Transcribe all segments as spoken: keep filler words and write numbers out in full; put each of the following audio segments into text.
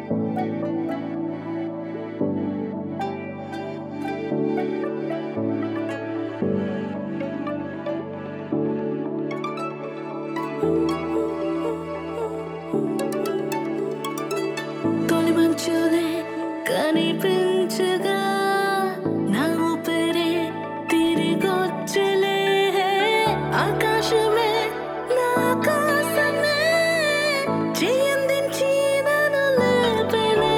తొలి మంచులే కనిపించగా నా ఊపిరే తిరిగొచ్చలే ఆకాశమే నా ఆకాశమే చేయందించి నన్ను లేపలే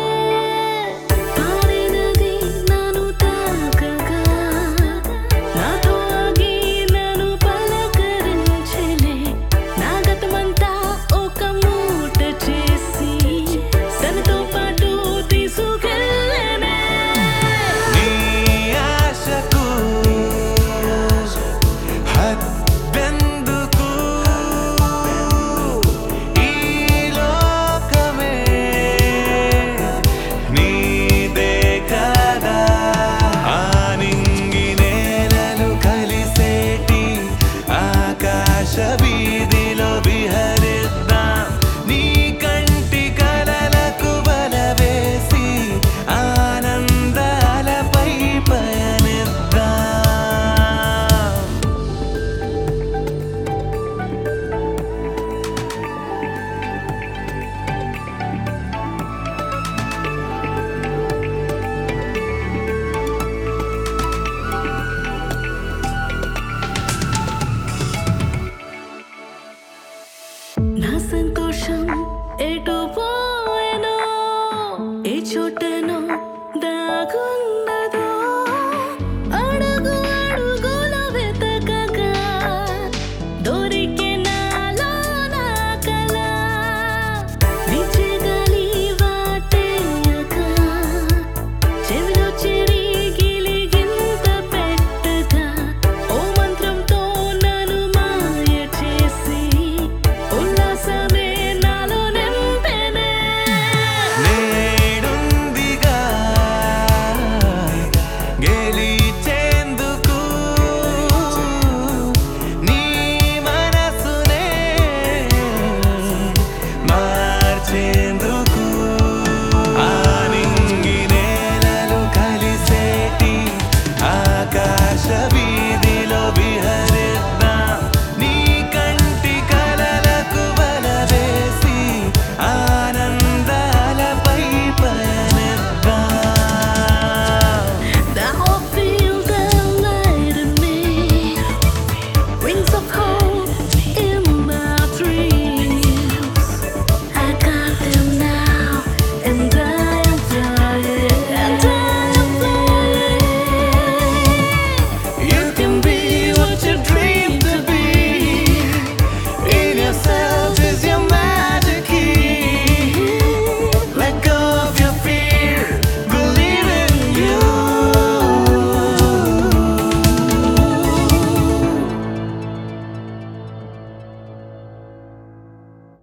పారినది నన్ను తాకగా నాతో ఆగి నన్ను పలకరించలే నా గతమంతా ఒక మూట చేసి తనతో పాటు తీసుకెళ్ళనే నీ ఆశకు హద్దెందుకు ఈ లోకమే నీదే కదా ఆ నింగి నేలలు కలిసేటి ఆకాశ వీధిలో విహరిద్దాం నీ కంటి కలలకు బలవేసి ఆనందాలపై పయనిద్దాం. నా సంతోషం ఎటు పోయెనో ఏ చోట